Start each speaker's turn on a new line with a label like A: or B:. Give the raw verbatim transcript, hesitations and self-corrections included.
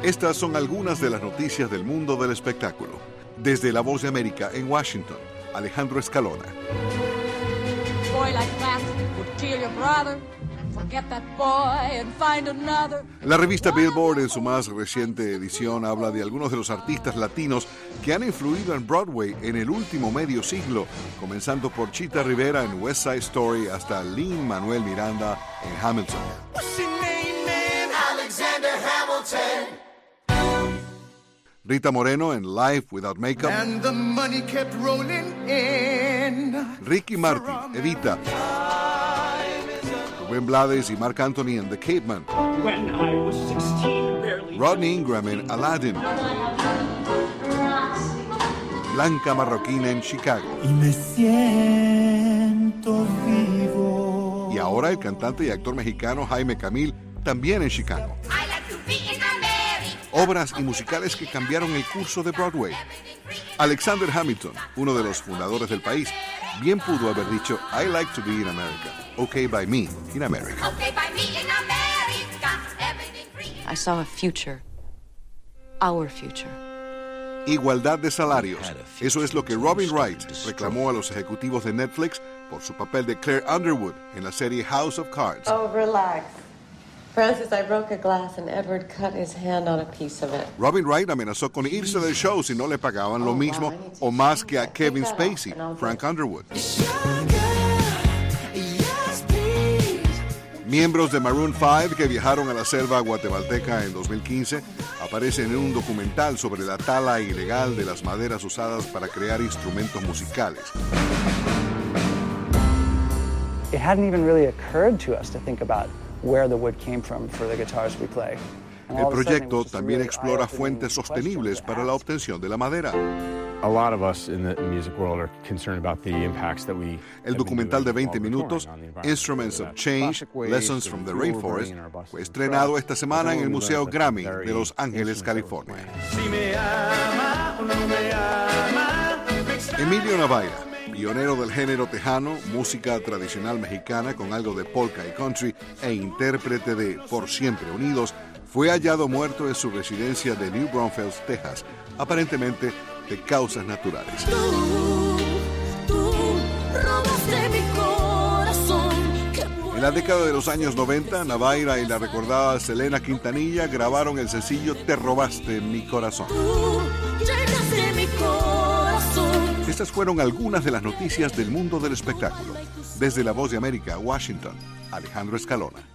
A: Estas son algunas de las noticias del mundo del espectáculo. Desde La Voz de América en Washington, Alejandro Escalona. La revista Billboard, en su más reciente edición, habla de algunos de los artistas latinos que han influido en Broadway en el último medio siglo, comenzando por Chita Rivera en West Side Story hasta Lin-Manuel Miranda en Hamilton. Rita Moreno en Life Without Makeup.
B: And the money kept rolling in.
A: Ricky Martin, Evita. Rubén Blades y Marc Anthony en The Caveman.
C: When I was sixteen, barely...
A: Rodney Ingram en Aladdin. Blanca Marroquín en Chicago.
B: Y me siento vivo.
A: Y ahora el cantante y actor mexicano Jaime Camil, también en Chicago. Obras y musicales que cambiaron el curso de Broadway. Alexander Hamilton, uno de los fundadores del país, bien pudo haber dicho I like to be in America. Okay by me in America.
D: Okay by me in America. I saw a future. Our future.
A: Igualdad de salarios. Eso es lo que Robin Wright reclamó a los ejecutivos de Netflix por su papel de Claire Underwood en la serie House of Cards.
E: Oh, relax. Francis, I broke a glass and Edward cut his hand on a piece of it.
A: Robin Wright amenazó con irse del show si no le pagaban lo mismo o más que a Kevin Spacey, Frank Underwood. Miembros de Maroon cinco que viajaron a la selva guatemalteca en dos mil quince aparecen en un documental sobre la tala ilegal de las maderas usadas para crear instrumentos musicales.
F: It hadn't even really occurred to us to think about where the wood came from for the guitars we play.
A: El proyecto también explora fuentes sostenibles para la obtención de la madera.
G: A lot of us in the music world are concerned about the impacts that we.
A: El documental de veinte minutos, Instruments of Change, Lessons from the Rainforest, fue estrenado esta semana en el Museo Grammy de Los Ángeles, California. Emilio Navaira, pionero del género tejano, música tradicional mexicana con algo de polka y country e intérprete de Por Siempre Unidos, fue hallado muerto en su residencia de New Braunfels, Texas, aparentemente de causas naturales.
H: Tú, tú robaste mi corazón.
A: En la década de los años noventa, Navaira y la recordada Selena Quintanilla grabaron el sencillo Te robaste mi corazón.
H: Tú llenaste mi corazón.
A: Estas fueron algunas de las noticias del mundo del espectáculo. Desde La Voz de América, Washington, Alejandro Escalona.